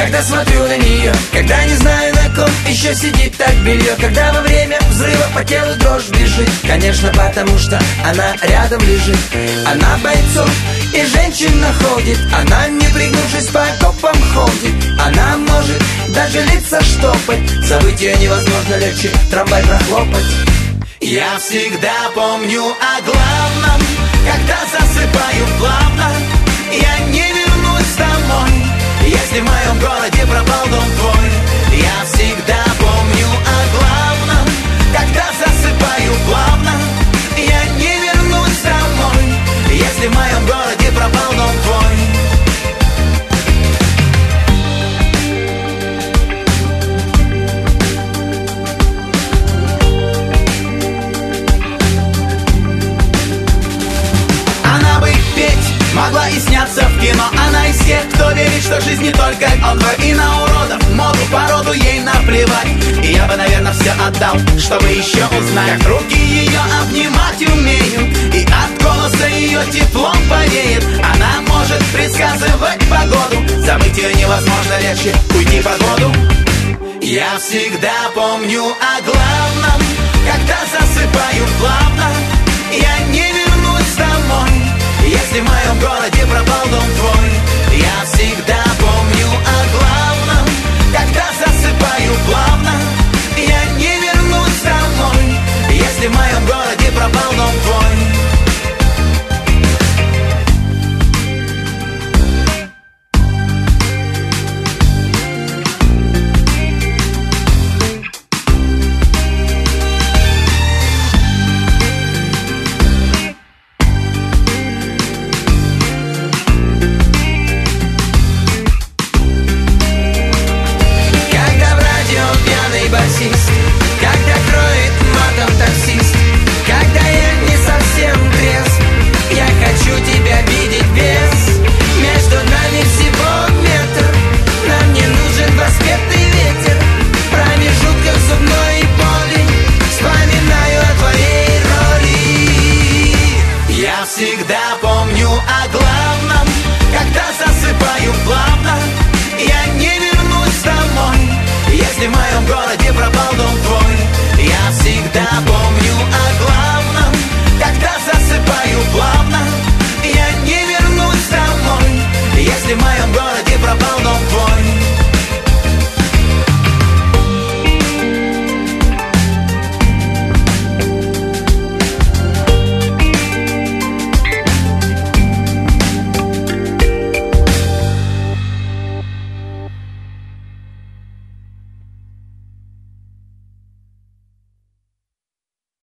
когда смотрю на нее, когда не знаю, на ком еще сидит так белье, когда во время взрыва по телу дрожь бежит. Конечно, потому что она рядом лежит. Она бойцов и женщин находит. Она, не пригнувшись, по окопам ходит. Она может даже лица штопать. Забыть ее невозможно, легче трамвай прохлопать. Я всегда помню о главном, когда засыпаю плавно. Я не вернусь домой, если в моем городе пропал дом твой. Я всегда помню о главном, когда засыпаю плавно. Я не вернусь домой, если в моем городе пропал дом твой. Могла и сняться в кино. Она из тех, кто верит, что жизнь не только он. И на уродов, моду, породу ей наплевать. И я бы, наверное, все отдал, чтобы еще узнать, как руки ее обнимать умеют, и от голоса ее теплом повеет. Она может предсказывать погоду. Забыть ее невозможно, легче уйти под воду. Я всегда помню о главном, когда засыпаю плавно. Я не вернусь домой, если в моем городе пропал дом твой. Я всегда помню о главном, когда засыпаю плавно. Я не вернусь домой, если в моем городе пропал дом твой. Когда кроет матом таксист, когда я не совсем трезв, я хочу тебя видеть без. Между нами всего метр, нам не нужен рассветный ветер. В промежутках зубной боли вспоминаю о твоей роли. Я всегда помню о главном, когда засыпаю плавно. Я не вернусь домой, если в моем городе пропал дом твой. Я всегда помню